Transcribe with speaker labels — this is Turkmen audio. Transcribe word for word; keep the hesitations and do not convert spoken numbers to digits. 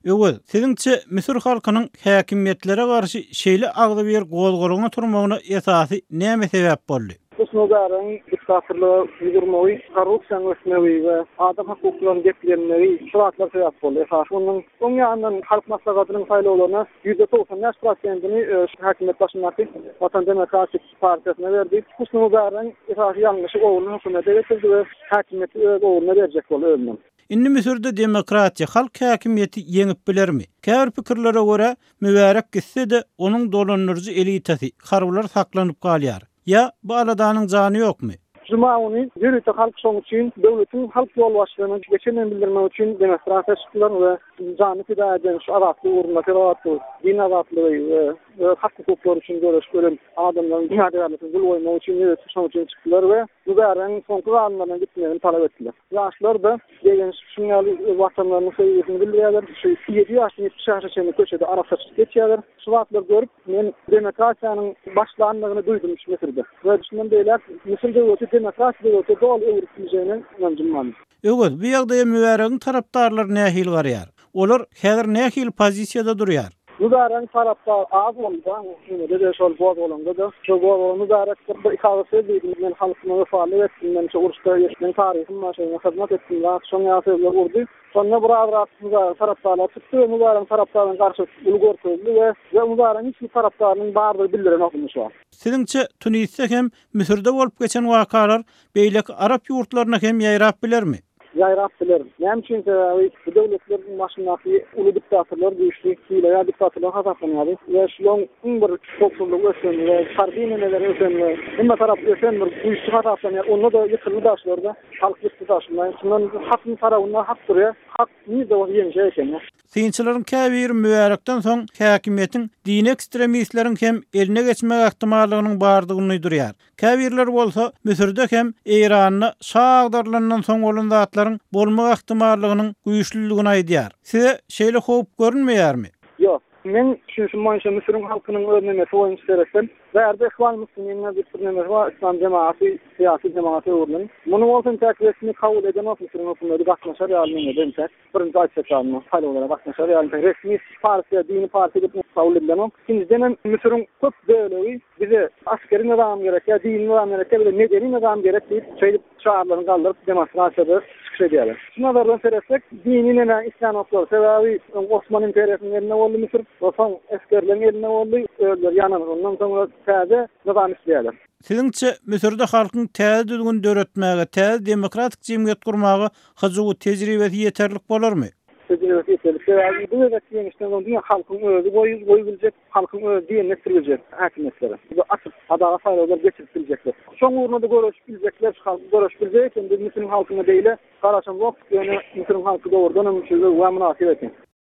Speaker 1: Öwel, siziňçe Misir halkynyň häkimiýetlere garşy şeýle agdy bir gozgoruna turmagyna esasy näme sebäp boldy?
Speaker 2: Kusnogarın diktatörlüğü yürürmeyi, korrupsiýany ösmeyi we adam hukuklaryny geplenmeyi şuratlar sebäp boldy. Esas onuň oň ýandan halk maslahatynyň saýlawlaryna ýüzde doksan beş prosentini häkimet başyndaky Watan Demokratik Partiýasyna berdi. Kusnogarın esas ýalňyşy owulyň hökümete getirdi we häkimeti öz owuluna berjek boldy özünden.
Speaker 1: Indi Misirde demokratiýa halk häkimiýeti ýeňip bilermi? Käbir pikirlere görä mübarek gitse de onuň dolanýarjy elitasy, harwlar saklanyp galýar. Ya bu aladanyň jany ýokmy?
Speaker 2: Cumauny ýürüte halk şoň üçin döwletiň halk ýolbaşçylygyny geçenden bildirmek üçin demonstrasiýa çykdylar we jany fida eden şu aratly urunma terawatly, din azatlygy we hak hukuklary üçin görüş gören adamlaryň ýa-da zulmoýmak üçin ýürüte şoň üçin çykdylar we bu garyň soňky anlaryna gitmegini talap etdiler. Ýaşlar da degen şuňaly watanlaryny söýýäsini bilýärler. Şu ýedi ýaşly ýetmiş ýaşly köşede arasa geçýärler. Şu wagtlar görüp men demokratiýanyň başlanmagyny duýdum şu Misirde. We düşündüm beýler, Misirde öte demokratiýa öte dol öwrütmejini inanjymam.
Speaker 1: Öwel, bu ýagdaýa mübaregiň tarapdarlary nähil garýar? Olar häzir nähil pozisiýada durýar?
Speaker 2: Mübarek taraftar az oldu. Şunu da şol boz olanda da şu boz mübarek bir ikazı verdi. Men halkyma wefaly etdim. Men şu uruşda ýeşmen taryhyny maşyna hyzmat etdim. Şoň ýasyrlar urdy. Sonra bir rahatlyga taraftarlar çykdy. Mübarek taraftarlaryň garşy ulgur söýdi we mübarek hiç taraftarlaryň bardygy bildiren okumuş bar.
Speaker 1: Siziňçe Tunisde hem Misirde bolup geçen wakalar beýlek Arap ýurtlaryna hem ýaýrap bilermi?
Speaker 2: Ýaýrap bilerim. Näme üçin bu döwletleriň başyndaky uly diktatorlar güýçli ýa diktatorlar hasaplanyňy we şoň bir toplumlyk ösen we sardyneler ösen we hemme tarap ösen bir güýçli hasaplanyňy onu da ýykylmy daşlarda halk ýetdiňler. Şundan hakny tarawyna hak durýar. Hak niýde o ýeňje eken.
Speaker 1: Siňçilerin käbir mübarekden soň häkimiýetiň din ekstremistleriň hem eline geçmek ähtimallygynyň bardygyny durýar. Käbirler bolsa Misirde hem Iranyny şagdarlanan soň bolan zatlaryň bolmak ähtimallygynyň güýçlüligini aýdýar. Size şeýle howp görünmeýärmi?
Speaker 2: Ýok. Men şu manşa Misir'in halkynyň önüne soýun istersen, bärde Ihwan Müslüminler bitirmeme we İslam cemaaty, syýasy cemaaty urlun. Muny bolsun täklifini kabul eden Misir'in hökümeti gatnaşar ýalyny edilse, birinji aýtsaçany hal olarak gatnaşar ýalyny resmi partiýa, dini partiýa diýip kabul edilen. Ikinciden Misir'in köp döwleti bize askeri nizam gerek, ýa dini nizam gerek, ýa medeni nizam gerek diýip şeýle şaharlaryny galdyryp demonstrasiýada çıkış edýärler. Şunlardan seresek dini nene islam oklar sebebi Osman imperiýasynyň eline boldy Misir, soň eskerlerin eline boldy, öýler ýanyny ondan soňra täze nizam isleýärler.
Speaker 1: Siziňçe Misirde halkyň täze düzgün döretmäge, täze demokratik jemgyýet gurmagy hyzygy tejribesi ýeterlik bolarmy?
Speaker 2: Tejribesi ýeterlik. Bu wagtda işden öňe halkyň özü goýup goýubiljek, halkyň özü diýene sirgiljek häkimetlere. Bu açyk adaga saýlawlar geçirip biljekler. Şoň urunda görüşip biljekler, halk görüşip biljek, endi Misir halkyna beýle garaşan wagt ýöne Misir halky dogrudan öňçülük we münasibet.